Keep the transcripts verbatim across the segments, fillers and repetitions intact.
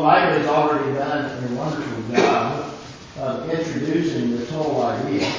Mike has already done a wonderful job of introducing this whole idea.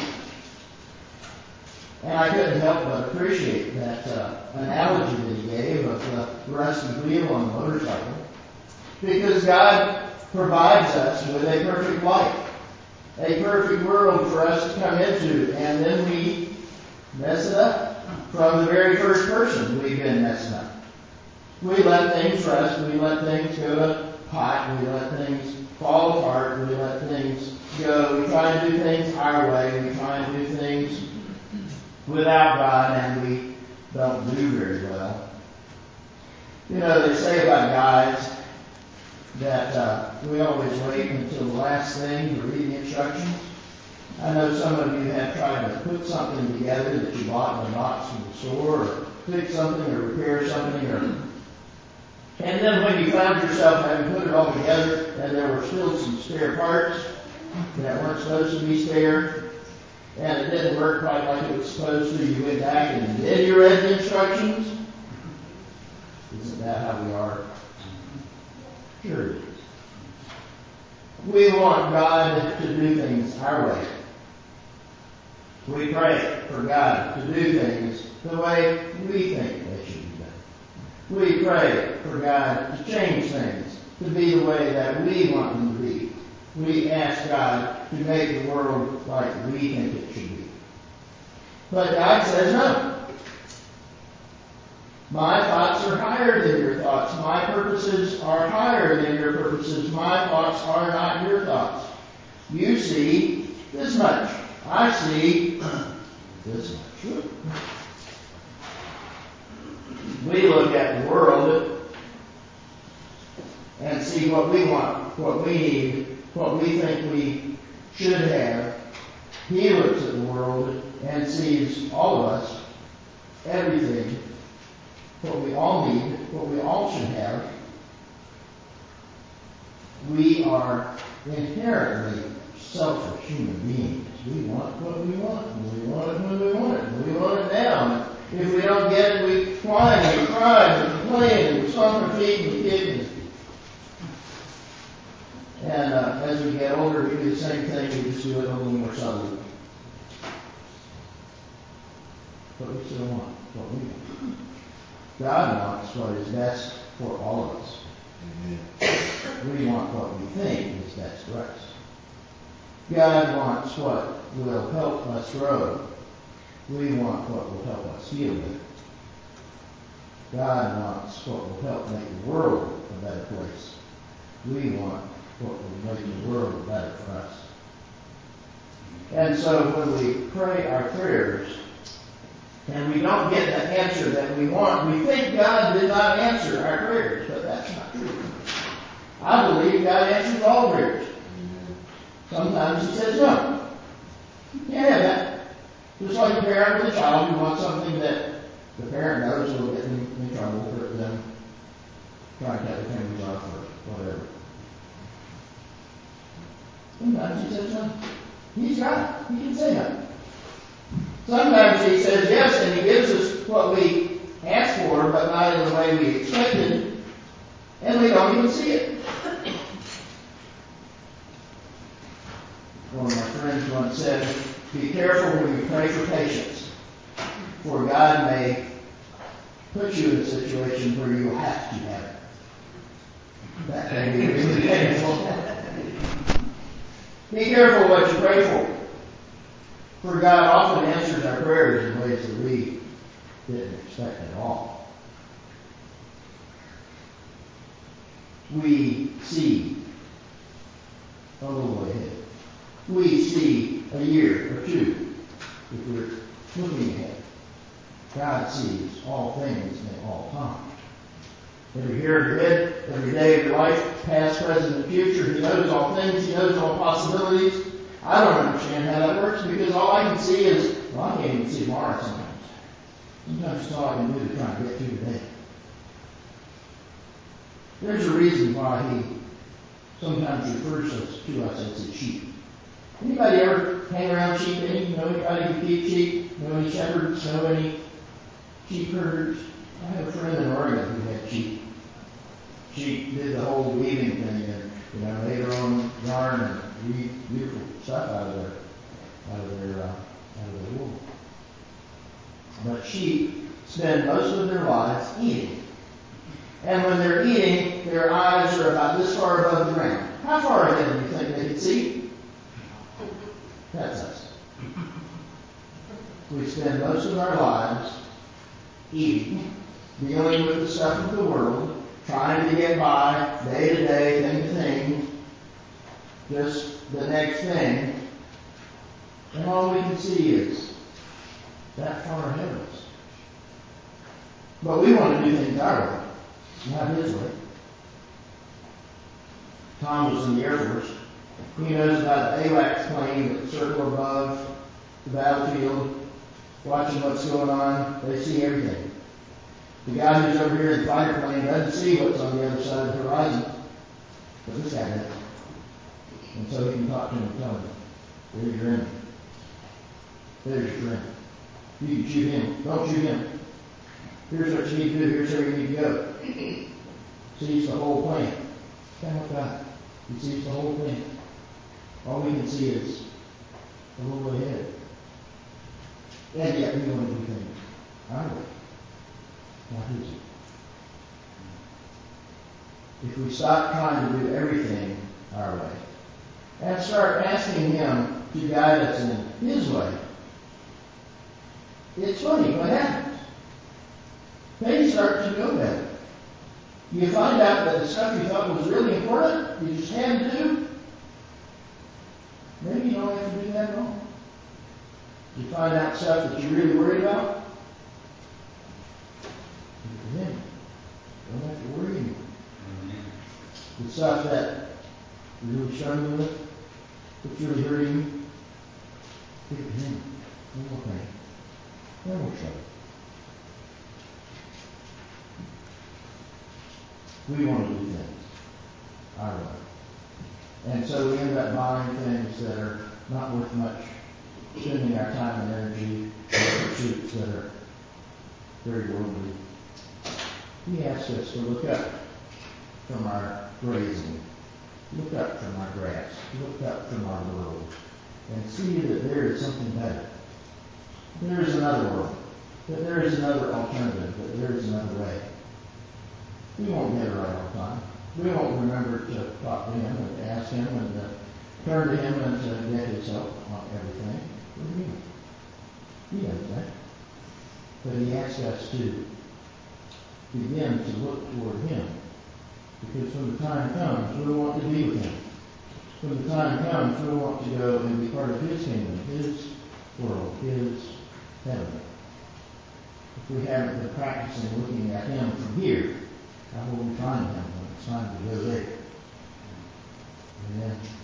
And I couldn't help but appreciate that uh, analogy that he gave of the rusty wheel on the motorcycle. Because God provides us with a perfect life, a perfect world for us to come into, and then we mess it up. From the very first person, we've been messing up. We let things rust, we let things go to pot, we let things fall apart, we let things go. We try and do things our way, we try and do things without God, and we don't do very well. You know, they say about guides that uh, we always wait until the last thing to read the instructions. I know some of you have tried to put something together that you bought in a box from the store, or fix something, or repair something, or and then when you found yourself having put it all together, and there were still some spare parts that weren't supposed to be spare, and it didn't work quite like it was supposed to, you went back and then you read the instructions. Isn't that how we are? Sure it is. We want God to do things our way. We pray for God to do things the way we think they should be done. We pray for God to change things to be the way that we want them to be. We ask God to make the world like we think it should be. But God says no. My thoughts are higher than your thoughts. My purposes are higher than your purposes. My thoughts are not your thoughts. You see this much. I see this much. We look at the world and see what we want, what we need, what we think we should have. He looks at the world and sees all of us, everything, what we all need, what we all should have. We are inherently selfish human beings. We want what we want, and we want it when we want it, and we want it now. And if we don't get it, we whine and we cry and we complain and we stomp our feet and we kick. And, and uh, as we get older, we do the same thing, we just do it a little more subtly. But we still want what we want. God wants what is best for all of us. Amen. We want what we think is best for us. God wants what will help us grow. We want what will help us feel better. God wants what will help make the world a better place. We want what will make the world better for us. And so when we pray our prayers, and we don't get the answer that we want, we think God did not answer our prayers, but that's not true. I believe God answers all prayers. Sometimes He says no. You can't have that. Just like a parent with a child who wants something that the parent knows will get them in trouble for them trying to cut the fingers off or whatever. Sometimes He says no. He's God. He can say no. Sometimes He says yes, and He gives us what we ask for, but not in the way we expected, and we don't even see it. One of my friends once said, be careful when you pray for patience, for God may put you in a situation where you have to have it. That can be really painful. Be careful what you pray for, for God often answers our prayers in ways that we didn't expect at all. We see a little way ahead. We see a year or two if we're looking ahead. God sees all things at all times. Every hair of your head, every day of your life, past, present, and future. He knows all things. He knows all possibilities. I don't understand how that works because all I can see is, well, I can't even see tomorrow sometimes. Sometimes it's all I can do to try and get through today. There's a reason why He sometimes refers us to us as His sheep. Anybody ever hang around sheep? Any? Know anybody who keeps sheep? Know any shepherds? Know any sheep herders? I have a friend in Oregon who had sheep. She did the whole weaving thing, and spend most of their lives eating. And when they're eating, their eyes are about this far above the ground. How far ahead do you think they can see? That's us. We spend most of our lives eating, dealing with the stuff of the world, trying to get by, day to day, thing to thing, just the next thing, and all we can see is that far ahead of us. But we want to do things our way, not his way. Tom was in the Air Force. He knows about the AWACS plane that circle above the battlefield, watching what's going on. They see everything. The guy who's over here in the fighter plane doesn't see what's on the other side of the horizon, but this guy does. And so he can talk to him and tell him, there's your enemy. There's your friend. You can shoot him. Don't shoot him. Here's what you need to do. Here's where you need to go. Sees the whole plane. Kind of guy. He sees the whole thing. All we can see is a little way ahead. And yet we want to do things our way. Not his way. If we stop trying to do everything our way and start asking him to guide us in his way, it's funny what happens. Things start to go better. You find out that the stuff you thought was really important, you just had to do, maybe you don't have to do that at all. You find out stuff that you're really worried about, you can don't have to worry anymore. The stuff that you're really struggling with, that's really hurting you, give it to him. No more pain. No more trouble. We want to do things our way. And so we end up buying things that are not worth much, spending our time and energy on pursuits that are very worldly. He asks us to look up from our grazing, look up from our grass, look up from our world, and see that there is something better. There is another world, that there is another alternative, that there is another way. We won't get it right all the time. We won't remember to talk to him and ask him and uh, turn to him and to get his help on everything. What do you mean? He knows that. But he asks us to begin to look toward him. Because when the time comes, we'll want to be with him. When the time comes, we'll want to go and be part of his kingdom, his world, his heaven. If we haven't been practicing looking at him from here, how will we find him when it's time to go there? Amen.